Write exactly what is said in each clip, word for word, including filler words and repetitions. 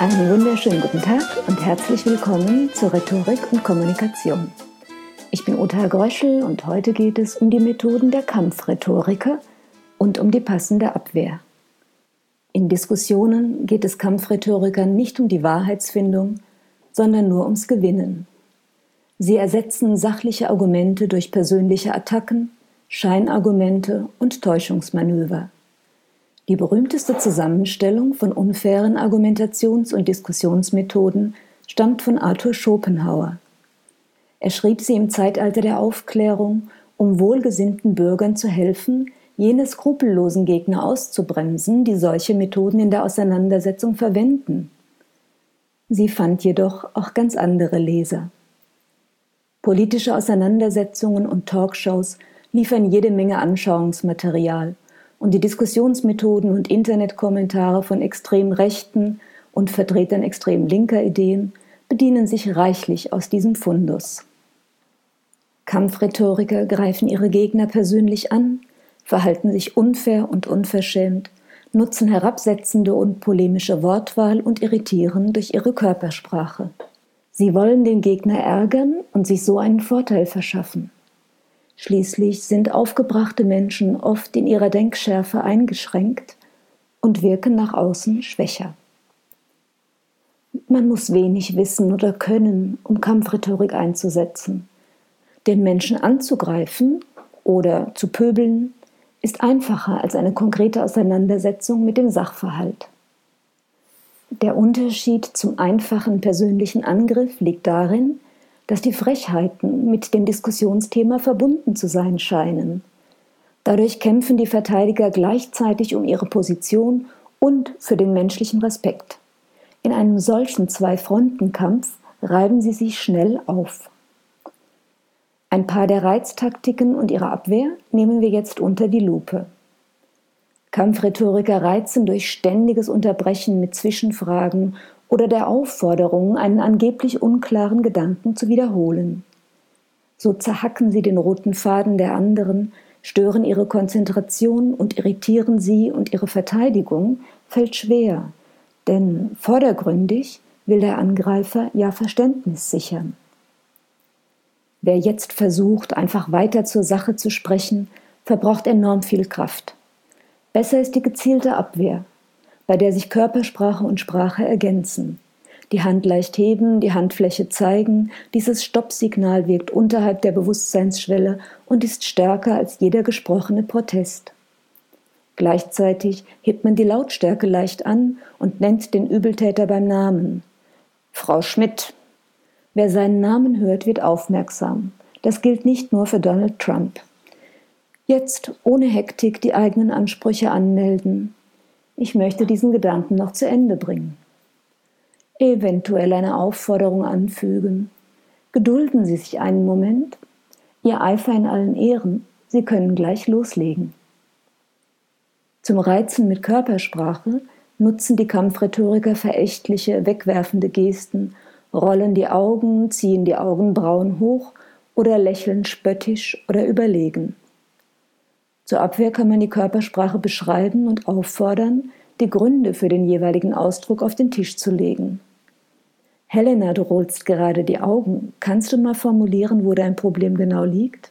Einen wunderschönen guten Tag und herzlich willkommen zur Rhetorik und Kommunikation. Ich bin Uta Gröschel und heute geht es um die Methoden der Kampfrhetoriker und um die passende Abwehr. In Diskussionen geht es Kampfrhetorikern nicht um die Wahrheitsfindung, sondern nur ums Gewinnen. Sie ersetzen sachliche Argumente durch persönliche Attacken, Scheinargumente und Täuschungsmanöver. Die berühmteste Zusammenstellung von unfairen Argumentations- und Diskussionsmethoden stammt von Arthur Schopenhauer. Er schrieb sie im Zeitalter der Aufklärung, um wohlgesinnten Bürgern zu helfen, jene skrupellosen Gegner auszubremsen, die solche Methoden in der Auseinandersetzung verwenden. Sie fand jedoch auch ganz andere Leser. Politische Auseinandersetzungen und Talkshows liefern jede Menge Anschauungsmaterial. Und die Diskussionsmethoden und Internetkommentare von extrem rechten und Vertretern extrem linker Ideen bedienen sich reichlich aus diesem Fundus. Kampfrhetoriker greifen ihre Gegner persönlich an, verhalten sich unfair und unverschämt, nutzen herabsetzende und polemische Wortwahl und irritieren durch ihre Körpersprache. Sie wollen den Gegner ärgern und sich so einen Vorteil verschaffen. Schließlich sind aufgebrachte Menschen oft in ihrer Denkschärfe eingeschränkt und wirken nach außen schwächer. Man muss wenig wissen oder können, um Kampfrhetorik einzusetzen. Den Menschen anzugreifen oder zu pöbeln ist einfacher als eine konkrete Auseinandersetzung mit dem Sachverhalt. Der Unterschied zum einfachen persönlichen Angriff liegt darin, dass die Frechheiten mit dem Diskussionsthema verbunden zu sein scheinen. Dadurch kämpfen die Verteidiger gleichzeitig um ihre Position und für den menschlichen Respekt. In einem solchen Zwei-Fronten-Kampf reiben sie sich schnell auf. Ein paar der Reiztaktiken und ihre Abwehr nehmen wir jetzt unter die Lupe. Kampfrhetoriker reizen durch ständiges Unterbrechen mit Zwischenfragen oder der Aufforderung, einen angeblich unklaren Gedanken zu wiederholen. So zerhacken sie den roten Faden der anderen, stören ihre Konzentration und irritieren sie, und ihre Verteidigung fällt schwer, denn vordergründig will der Angreifer ja Verständnis sichern. Wer jetzt versucht, einfach weiter zur Sache zu sprechen, verbraucht enorm viel Kraft. Besser ist die gezielte Abwehr, bei der sich Körpersprache und Sprache ergänzen. Die Hand leicht heben, die Handfläche zeigen, dieses Stoppsignal wirkt unterhalb der Bewusstseinsschwelle und ist stärker als jeder gesprochene Protest. Gleichzeitig hebt man die Lautstärke leicht an und nennt den Übeltäter beim Namen. Frau Schmidt. Wer seinen Namen hört, wird aufmerksam. Das gilt nicht nur für Donald Trump. Jetzt ohne Hektik die eigenen Ansprüche anmelden. Ich möchte diesen Gedanken noch zu Ende bringen. Eventuell eine Aufforderung anfügen. Gedulden Sie sich einen Moment. Ihr Eifer in allen Ehren, Sie können gleich loslegen. Zum Reizen mit Körpersprache nutzen die Kampfrhetoriker verächtliche, wegwerfende Gesten, rollen die Augen, ziehen die Augenbrauen hoch oder lächeln spöttisch oder überlegen. Zur Abwehr kann man die Körpersprache beschreiben und auffordern, die Gründe für den jeweiligen Ausdruck auf den Tisch zu legen. Helena, du rollst gerade die Augen. Kannst du mal formulieren, wo dein Problem genau liegt?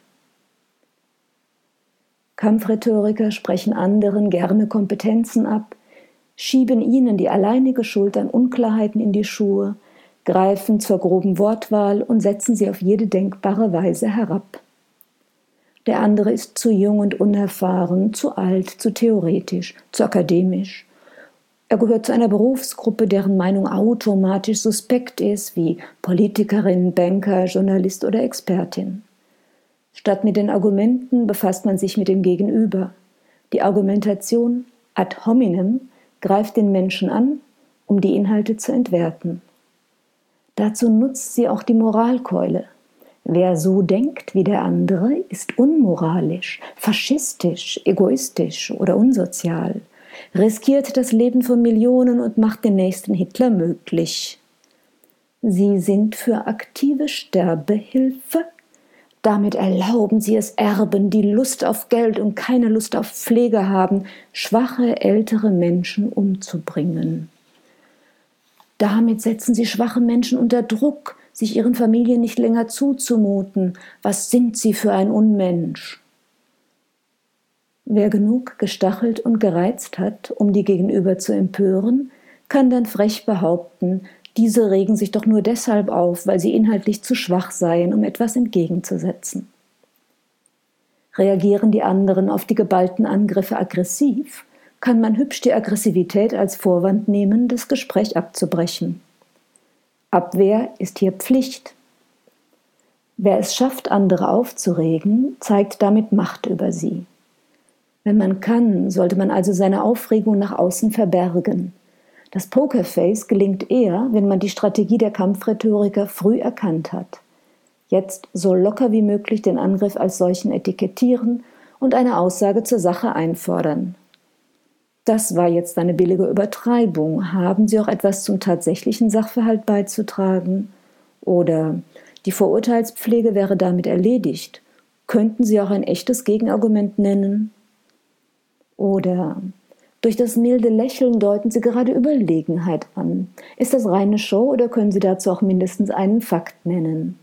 Kampfrhetoriker sprechen anderen gerne Kompetenzen ab, schieben ihnen die alleinige Schuld an Unklarheiten in die Schuhe, greifen zur groben Wortwahl und setzen sie auf jede denkbare Weise herab. Der andere ist zu jung und unerfahren, zu alt, zu theoretisch, zu akademisch. Er gehört zu einer Berufsgruppe, deren Meinung automatisch suspekt ist, wie Politikerin, Banker, Journalist oder Expertin. Statt mit den Argumenten befasst man sich mit dem Gegenüber. Die Argumentation ad hominem greift den Menschen an, um die Inhalte zu entwerten. Dazu nutzt sie auch die Moralkeule. Wer so denkt wie der andere, ist unmoralisch, faschistisch, egoistisch oder unsozial, riskiert das Leben von Millionen und macht den nächsten Hitler möglich. Sie sind für aktive Sterbehilfe. Damit erlauben sie es Erben, die Lust auf Geld und keine Lust auf Pflege haben, schwache ältere Menschen umzubringen. Damit setzen Sie schwache Menschen unter Druck, sich ihren Familien nicht länger zuzumuten. Was sind Sie für ein Unmensch? Wer genug gestachelt und gereizt hat, um die Gegenüber zu empören, kann dann frech behaupten, diese regen sich doch nur deshalb auf, weil sie inhaltlich zu schwach seien, um etwas entgegenzusetzen. Reagieren die anderen auf die geballten Angriffe aggressiv, kann man hübsch die Aggressivität als Vorwand nehmen, das Gespräch abzubrechen. Abwehr ist hier Pflicht. Wer es schafft, andere aufzuregen, zeigt damit Macht über sie. Wenn man kann, sollte man also seine Aufregung nach außen verbergen. Das Pokerface gelingt eher, wenn man die Strategie der Kampfrhetoriker früh erkannt hat. Jetzt so locker wie möglich den Angriff als solchen etikettieren und eine Aussage zur Sache einfordern. Das war jetzt eine billige Übertreibung. Haben Sie auch etwas zum tatsächlichen Sachverhalt beizutragen? Oder die Vorurteilspflege wäre damit erledigt. Könnten Sie auch ein echtes Gegenargument nennen? Oder durch das milde Lächeln deuten Sie gerade Überlegenheit an. Ist das reine Show oder können Sie dazu auch mindestens einen Fakt nennen?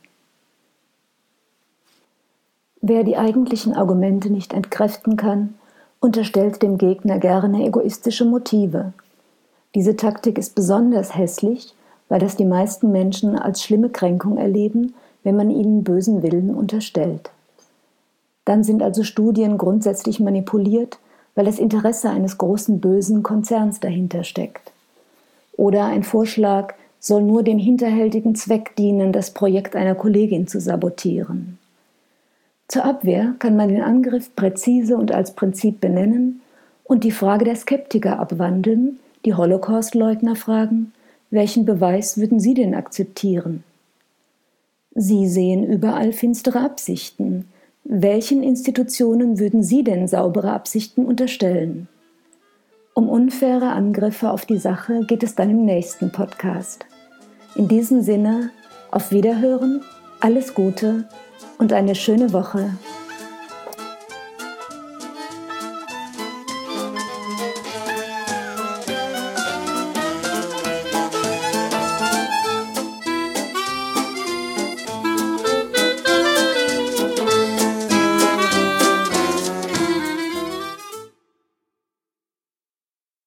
Wer die eigentlichen Argumente nicht entkräften kann, unterstellt dem Gegner gerne egoistische Motive. Diese Taktik ist besonders hässlich, weil das die meisten Menschen als schlimme Kränkung erleben, wenn man ihnen bösen Willen unterstellt. Dann sind also Studien grundsätzlich manipuliert, weil das Interesse eines großen bösen Konzerns dahinter steckt. Oder ein Vorschlag soll nur dem hinterhältigen Zweck dienen, das Projekt einer Kollegin zu sabotieren. Zur Abwehr kann man den Angriff präzise und als Prinzip benennen und die Frage der Skeptiker abwandeln, die Holocaust-Leugner fragen, welchen Beweis würden Sie denn akzeptieren? Sie sehen überall finstere Absichten. Welchen Institutionen würden Sie denn saubere Absichten unterstellen? Um unfaire Angriffe auf die Sache geht es dann im nächsten Podcast. In diesem Sinne, auf Wiederhören, alles Gute und eine schöne Woche.